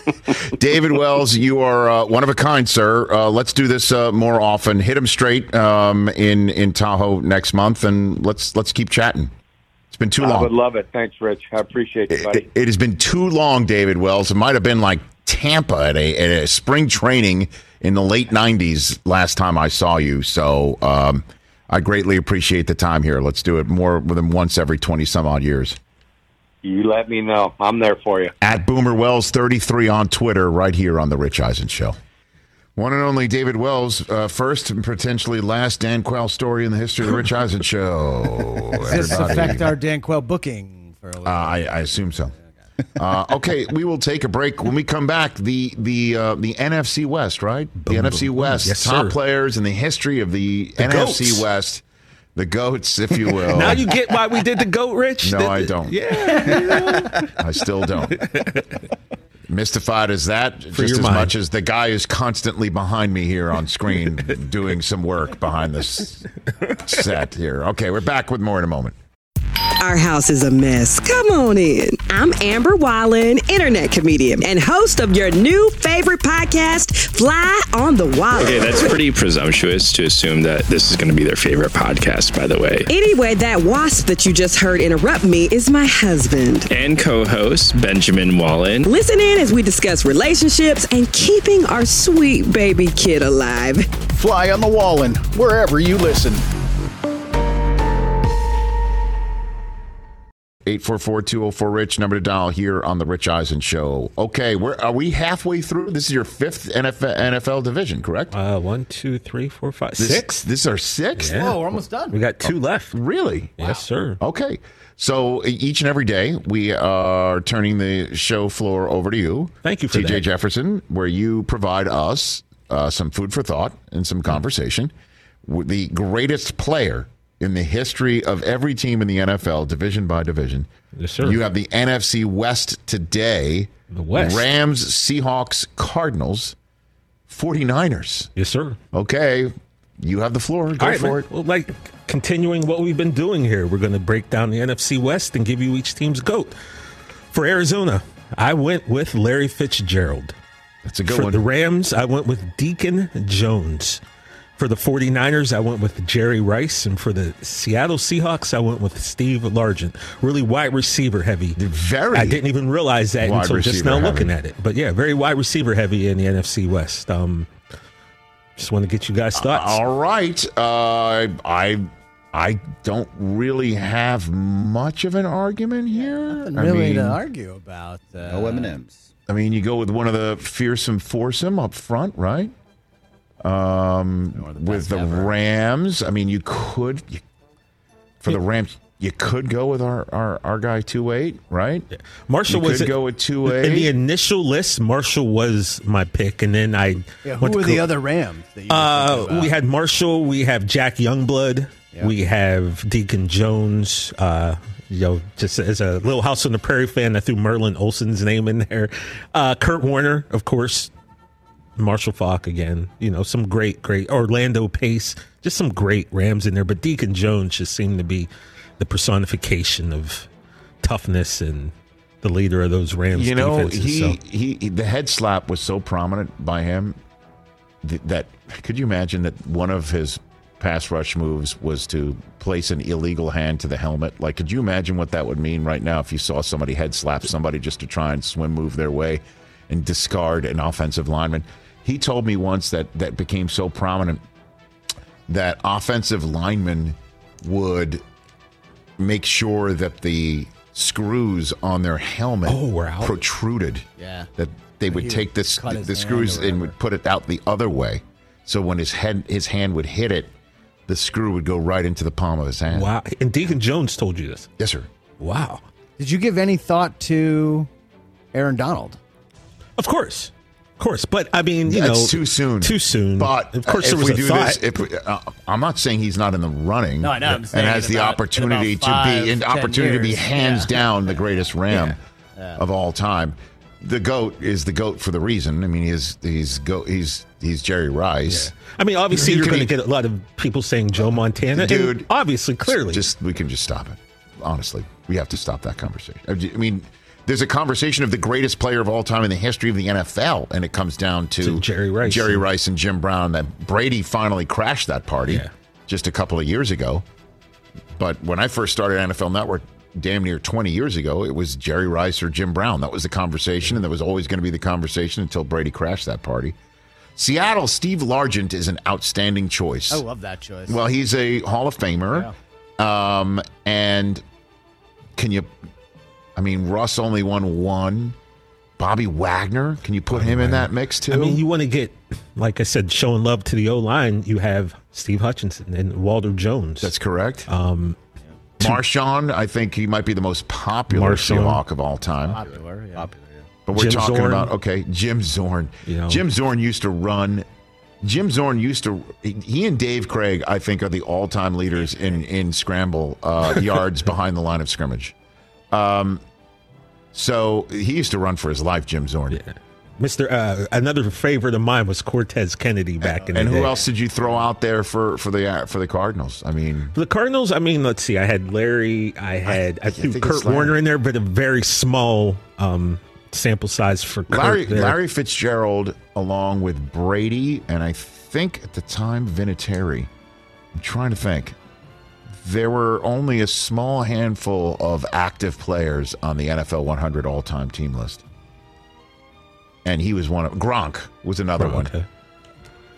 David Wells, you are uh, one of a kind, sir. Uh, let's do this uh, more often. Hit him straight um, in in Tahoe next month, and let's let's keep chatting. It's been too long. I would love it. Thanks, Rich. I appreciate you, buddy. It, it has been too long, David Wells. It might have been like Tampa at a, at a spring training in the late nineties last time I saw you. So um, I greatly appreciate the time here. Let's do it more than once every twenty some odd years. You let me know. I'm there for you. At Boomer Wells thirty-three on Twitter, right here on The Rich Eisen Show. One and only David Wells, uh, first and potentially last Dan Quayle story in the history of the Rich Eisen Show. Does this affect our Dan Quayle booking? For a uh, I, I assume so. Uh, okay, we will take a break. When we come back, the the uh, the N F C West, right? The boom, N F C boom, West, yes, top sir. players in the history of the, the N F C goats. West. The GOATs, if you will. Now you get why we did the GOAT, Rich? No, the, I don't. Yeah. I still don't. Mystified as that, For just your as mind. much as the guy is constantly behind me here on screen doing some work behind this set here. Okay, we're back with more in a moment. Our house is a mess. Come on in. I'm Amber Wallen, internet comedian and host of your new favorite podcast, Fly on the Wall. Okay, that's pretty presumptuous to assume that this is going to be their favorite podcast, by the way. Anyway, that wasp that you just heard interrupt me is my husband. And co-host, Benjamin Wallen. Listen in as we discuss relationships and keeping our sweet baby kid alive. Fly on the Wallen, wherever you listen. eight four four, two oh four, RICH, number to dial here on the Rich Eisen Show. Okay, we're, are we halfway through? This is your fifth N F L, N F L division, correct? Uh, one, two, three, four, five, this, six. This is our sixth? Yeah. Whoa, we're almost done. We got two oh, left. Really? Yes, sir. Okay. So each and every day, we are turning the show floor over to you. Thank you for T J that. Jefferson, where you provide us uh, some food for thought and some conversation. The greatest player in the history of every team in the N F L, division by division. Yes, sir. You have the N F C West today. The West. Rams, Seahawks, Cardinals, forty-niners. Yes, sir. Okay. You have the floor. Go All right, for man. it. Well, like continuing what we've been doing here, we're going to break down the N F C West and give you each team's GOAT. For Arizona, I went with Larry Fitzgerald. That's a good For one. the Rams, I went with Deacon Jones. For the forty-niners, I went with Jerry Rice. And for the Seattle Seahawks, I went with Steve Largent. Really wide receiver heavy. Very. I didn't even realize that wide until just receiver now heavy. looking at it. But yeah, very wide receiver heavy in the N F C West. Um, just want to get you guys' thoughts. All right. Uh, I I don't really have much of an argument here. Nothing I really mean, to argue about. Uh, No M and M's. I mean, you go with one of the fearsome foursome up front, right? Um, with the ever. Rams. I mean, you could you, for the Rams. You could go with our our, our guy two eight, right? Yeah. Marshall you was could it- go with two eight. in the initial list. Marshall was my pick, and then I Yeah, who went to were the co- other Rams? That you were Uh, thinking about? we had Marshall. We have Jack Youngblood. Yeah. We have Deacon Jones. Uh, you know, just as a little House on the Prairie fan, I threw Merlin Olsen's name in there. Uh, Kurt Warner, of course. Marshall Faulk again. You know, some great, great Orlando Pace. Just some great Rams in there. But Deacon Jones just seemed to be the personification of toughness and the leader of those Rams. You know, defenses, he, so. he he the head slap was so prominent by him th- that could you imagine that one of his pass rush moves was to place an illegal hand to the helmet? Like, could you imagine what that would mean right now if you saw somebody head slap somebody just to try and swim move their way and discard an offensive lineman? He told me once that that became so prominent that offensive linemen would make sure that the screws on their helmet Oh, were out. protruded. Yeah. That they would He take would this, cut the, his the hand screws or and whatever. would put it out the other way. So when his head his hand would hit it, the screw would go right into the palm of his hand. Wow. And Deacon Jones told you this. Yes, sir. Wow. Did you give any thought to Aaron Donald? Of course. Of course. But, I mean, you It's know. too soon. Too soon. But of course, if there was we a do thought. this, if we, uh, I'm not saying he's not in the running. No, I know. I'm and saying has in the about- opportunity in about to five, be an ten opportunity to be years. hands Yeah. down the greatest Ram Yeah. of all time. The GOAT is the GOAT for the reason. I mean, he's he's go he's he's Jerry Rice. I mean, obviously, You you're can going to e- get a lot of people saying Joe Montana. Dude, and obviously, clearly. Just we can just stop it. Honestly, we have to stop that conversation. I mean, there's a conversation of the greatest player of all time in the history of the N F L, and it comes down to, To Jerry Rice. Jerry Rice and Jim Brown. That Brady finally crashed that party Yeah. just a couple of years ago. But when I first started N F L Network, damn near twenty years ago, it was Jerry Rice or Jim Brown. That was the conversation, and that was always going to be the conversation until Brady crashed that party. Seattle, Steve Largent is an outstanding choice. I love that choice. Well, he's a Hall of Famer. Um, and can you, I mean, Russ only won one. Bobby Wagner, can you put him in that mix too? I mean, you want to get, like I said, showing love to the O-line. You have Steve Hutchinson and Walter Jones. That's correct. Um, Marshawn, I think he might be the most popular Marshawn. Seahawk of all time. Popular, yeah. Popular, yeah. But we're Jim talking Zorn. about, okay, Jim Zorn. You know. Jim Zorn used to run. Jim Zorn used to, he, he and Dave Craig, I think, are the all-time leaders in, in scramble uh, yards behind the line of scrimmage. Um, so he used to run for his life, Jim Zorn. Yeah. Mister Uh, another favorite of mine was Cortez Kennedy back in And the day. who else did you throw out there for, for the uh, for the Cardinals? I mean, For the Cardinals, I mean, let's see. I had Larry. I had I, I threw think Kurt it's Larry. Warner in there, but a very small um, sample size for Kurt Larry, there. Larry Fitzgerald, along with Brady, and I think at the time Vinatieri. I'm trying to think. There were only a small handful of active players on the N F L one hundred all-time team list, and he was one of Gronk was another Gronk, one. okay.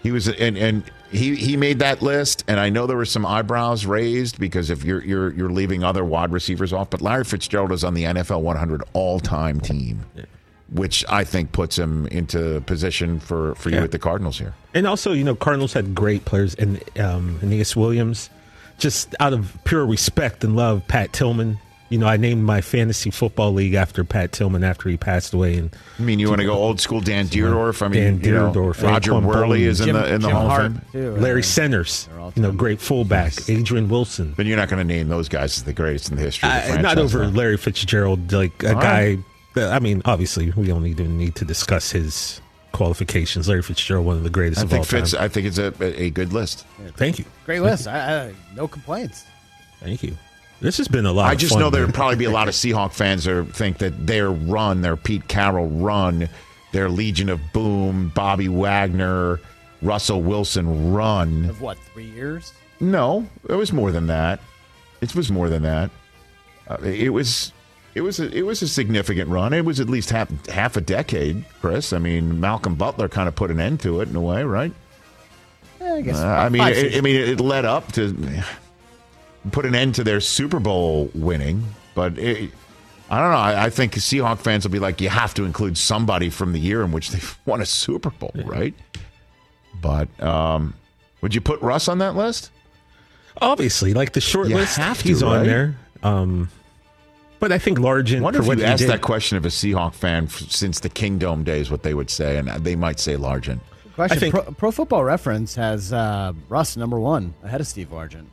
He was, and and he, he made that list, and I know there were some eyebrows raised because if you're you're you're leaving other wide receivers off, but Larry Fitzgerald is on the N F L one hundred all-time team, yeah. which I think puts him into position for, for you yeah. at the Cardinals here. And also, you know, Cardinals had great players, and um, Aeneas Williams, just out of pure respect and love, Pat Tillman. You know, I named my fantasy football league after Pat Tillman after he passed away. And I mean, you want to go old school Dan Dierdorf? I mean, Dan Dierdorf, you know, Roger Worley is in Jim, the in the Jim Hall Hart, of Fame. Too, Larry Centers, you know, great fullback. Adrian Wilson. But you're not going to name those guys as the greatest in the history of the uh, franchise. Not over though. Larry Fitzgerald, like a All guy. right. I mean, obviously, we don't even need to discuss his qualifications. Larry Fitzgerald, one of the greatest I of think all Fitz, time. I think it's a, a good list. Yeah, thank you. Great Thank list. you. I, I, no complaints. Thank you. This has been a lot I of just fun, know there'll man. probably be a lot of Seahawk fans that think that their run, their Pete Carroll run, their Legion of Boom, Bobby Wagner, Russell Wilson run. Of what, three years? No, it was more than that. It was more than that. Uh, it was, it was, a, it was a significant run. It was at least half half a decade, Chris. I mean, Malcolm Butler kind of put an end to it in a way, right? Yeah, I guess. Uh, I mean, five it, I mean, it led up to put an end to their Super Bowl winning, but it, I don't know. I, I think Seahawk fans will be like, you have to include somebody from the year in which they won a Super Bowl, right? But um, would you put Russ on that list? Obviously, like the short You list, have to, he's on right? there. Um, but I think Largent. I wonder for if what you he asked did, that question of a Seahawk fan f- since the Kingdome days, what they would say, and they might say Largent. Question. I think- Pro, Pro Football Reference has uh, Russ number one ahead of Steve Largent.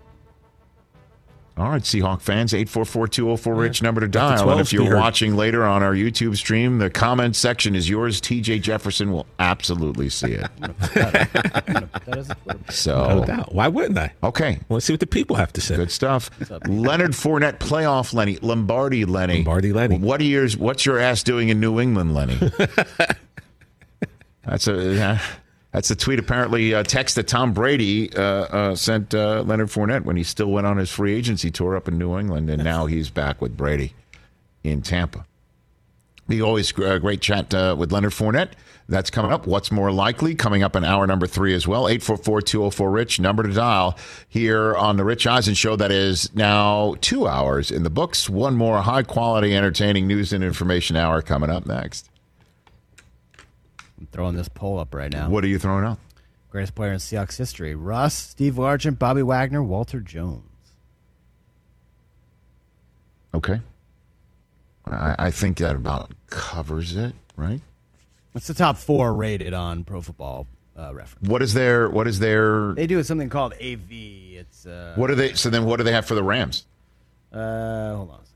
All right, Seahawk fans, eight four four, two oh four, RICH number to dial. twelve And if you're be heard. watching later on our YouTube stream, the comment section is yours. T J Jefferson will absolutely see it. So, No doubt. Why wouldn't I? Okay. Want to see what the people have to say. Good stuff. Leonard Fournette, playoff Lenny, Lombardi Lenny. Lombardi Lenny. What are yours, what's your ass doing in New England, Lenny? That's a uh, that's a tweet. Apparently, uh, text that Tom Brady uh, uh, sent uh, Leonard Fournette when he still went on his free agency tour up in New England, and now he's back with Brady in Tampa. The always uh, great chat uh, with Leonard Fournette. That's coming up. What's more likely? Coming up in hour number three as well. eight four four, two oh four, RICH, number to dial here on the Rich Eisen Show. That is now two hours in the books. One more high-quality, entertaining news and information hour coming up next. I'm throwing this poll up right now. What are you throwing out? Greatest player in Seahawks history: Russ, Steve Largent, Bobby Wagner, Walter Jones. Okay. I, I think that about covers it, right? What's the top four rated on Pro Football uh, Reference? What is their? What is their? They do something called A V. It's uh, What do they? So then, what do they have for the Rams? Uh, hold on.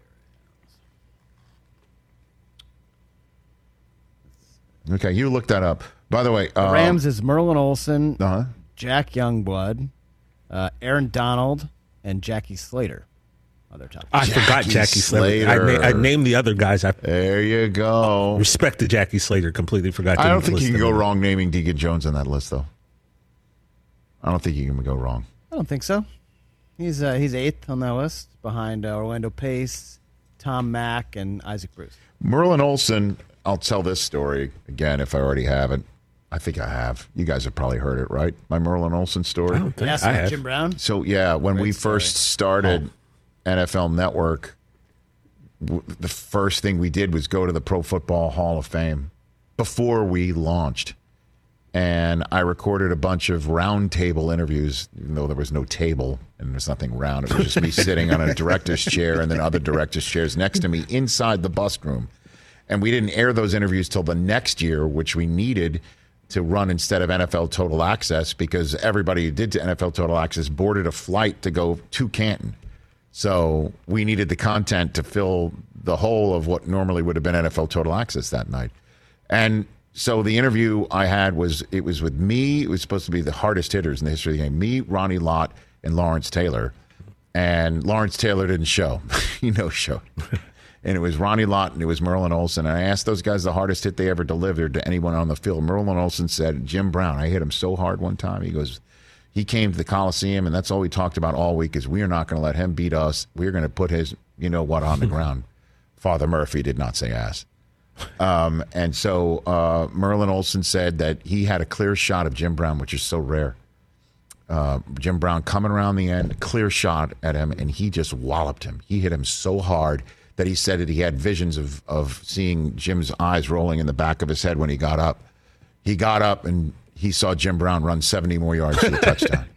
Okay, you look that up. By the way, The um, Rams is Merlin Olsen, Uh-huh. Jack Youngblood, uh, Aaron Donald, and Jackie Slater. Other top. I forgot Jackie Slater. I, na- I named the other guys. I there you go. Respected Jackie Slater. Completely forgot. I to don't think list you can them. go wrong naming Deacon Jones on that list, though. I don't think you can go wrong. I don't think so. He's uh, he's eighth on that list, behind uh, Orlando Pace, Tom Mack, and Isaac Bruce. Merlin Olsen, I'll tell this story again if I already haven't. I think I have. You guys have probably heard it, right? My Merlin Olsen story. I don't think Yes, I with have. Jim Brown. So, yeah, when Great we story. first started N F L Network, w- the first thing we did was go to the Pro Football Hall of Fame before we launched. And I recorded a bunch of round table interviews, even though there was no table and there's nothing round. It was just me sitting on a director's chair and then other director's chairs next to me inside the bus room. And we didn't air those interviews till the next year, which we needed to run instead of N F L Total Access because everybody who did to N F L Total Access boarded a flight to go to Canton. So we needed the content to fill the whole of what normally would have been N F L Total Access that night. And so the interview I had was, it was with me. It was supposed to be the hardest hitters in the history of the game. Me, Ronnie Lott, and Lawrence Taylor. And Lawrence Taylor didn't show. He no-showed. And it was Ronnie Lott and it was Merlin Olsen. And I asked those guys the hardest hit they ever delivered to anyone on the field. Merlin Olsen said, Jim Brown. I hit him so hard one time. He goes, he came to the Coliseum, and that's all we talked about all week is we are not going to let him beat us. We're going to put his, you know what, on the ground. Father Murphy did not say ass. Um, and so uh, Merlin Olsen said that he had a clear shot of Jim Brown, which is so rare. Uh, Jim Brown coming around the end, clear shot at him, and he just walloped him. He hit him so hard that he said that he had visions of, of seeing Jim's eyes rolling in the back of his head when he got up. He got up, and he saw Jim Brown run seventy more yards to the touchdown.